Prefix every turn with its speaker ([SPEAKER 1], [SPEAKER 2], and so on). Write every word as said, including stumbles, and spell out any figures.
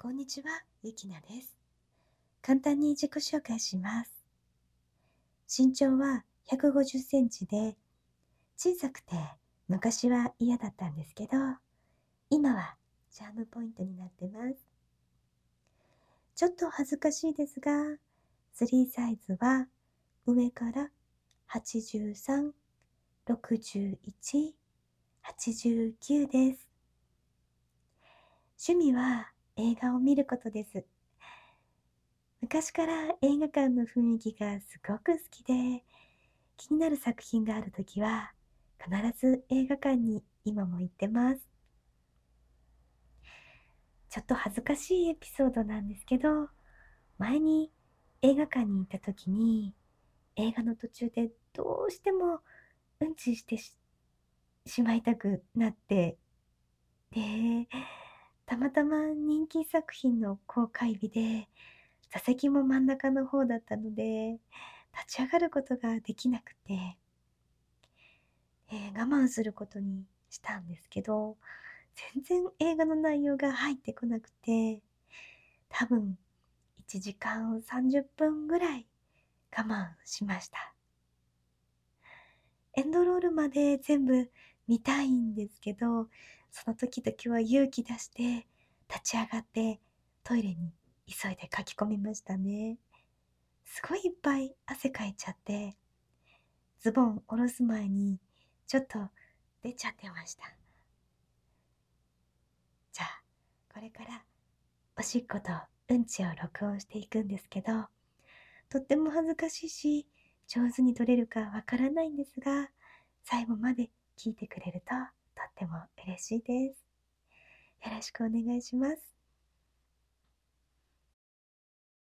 [SPEAKER 1] こんにちは、ゆきなです。簡単に自己紹介します。身長はひゃくごじゅっセンチで、小さくて昔は嫌だったんですけど、今はチャームポイントになってます。ちょっと恥ずかしいですが、スリーサイズは上からはちじゅうさん、ろくじゅういち、はちじゅうきゅうです。趣味は映画を見ることです。昔から映画館の雰囲気がすごく好きで、気になる作品があるときは、必ず映画館に今も行ってます。ちょっと恥ずかしいエピソードなんですけど、前に映画館に行ったときに、映画の途中でどうしてもうんちしてししまいたくなって、で、たまたま人気作品の公開日で、座席も真ん中の方だったので、立ち上がることができなくて、えー我慢することにしたんですけど、全然映画の内容が入ってこなくて、多分いちじかんさんじゅっぷんぐらい我慢しました。エンドロールまで全部見たいんですけど、その時々は勇気出して立ち上がってトイレに急いで書き込みましたね。すごいいっぱい汗かいちゃって、ズボン下ろす前にちょっと出ちゃってました。じゃあ、これからおしっことうんちを録音していくんですけど、とっても恥ずかしいし、上手に撮れるかわからないんですが、最後まで聞いてくれるととっても嬉しいです。よろしくお願いします。